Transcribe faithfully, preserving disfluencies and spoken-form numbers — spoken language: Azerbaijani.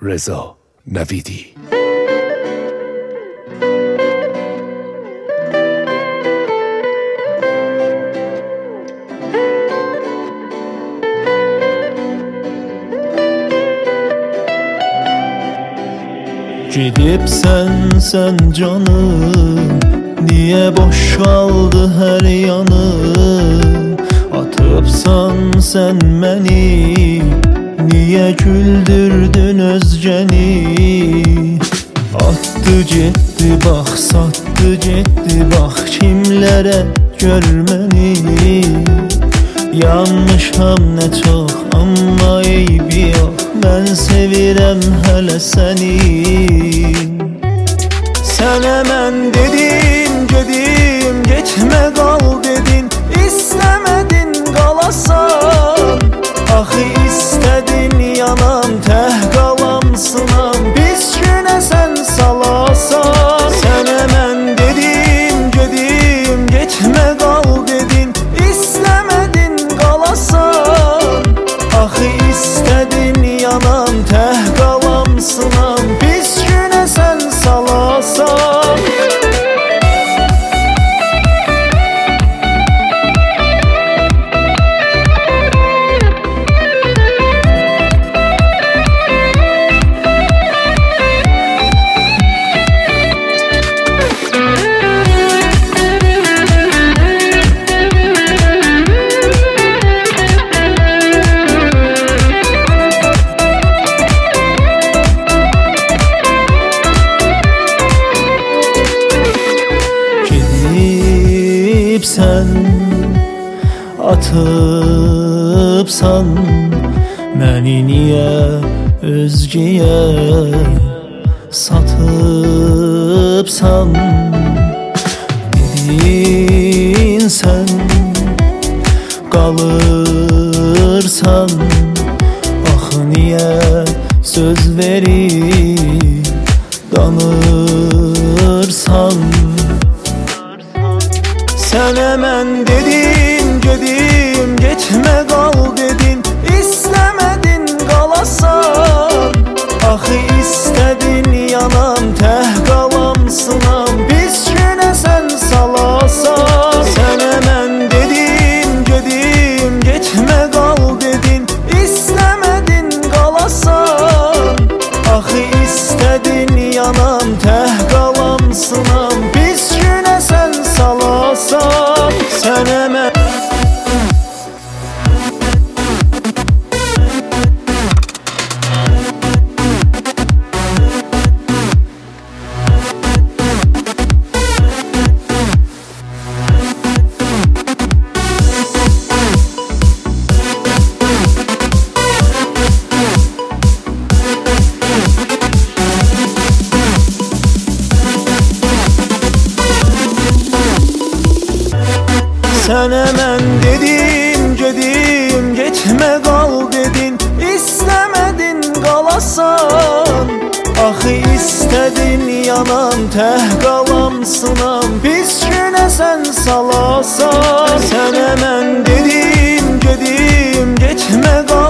Reza Navidi. Gidip sen sen canım, niye boş kaldı her yanım? Atıpsan sen beni, niye güldürdün özgeni? Attı gitti bak, sattı gitti bak, kimlere görmeni. Yanmışam ne çok ama eybi yok, ben sevirem hele seni. Sen hemen dedin gedim, geçme kal dedin, istemedin kalasan. Ahı istedin yanam, teh kalam sınam, biz güne sen salasan. Sen hemen dedin gedim, geçme kal dedin, istemedin kalasan. Ahı istedin yanam, teh kalam sınam, biz güne sen salasan. Sen atıpsan məni niyə özgəyə satıpsan? Dedin sen qalırsan, axı niyə söz verib danırsan? Sen hemen dedin gedim, geçme kal dedin, istemedin kalasan. Ahı istedin yanam, teh kalam sınam, biz güne sen salasan. Sen hemen dedin gedim, geçme kal dedin, istemedin kalasan. Ahı istedin yanam, teh kalam sınam, biz güne sen salasan. Sen hemen Sen hemen dedin gedim, geçme kal dedin, istemedin kalasan. Ahı istedin yanam, teh kalam sınam, biz güne sen salasan. Sen hemen dedin gedim, geçme kal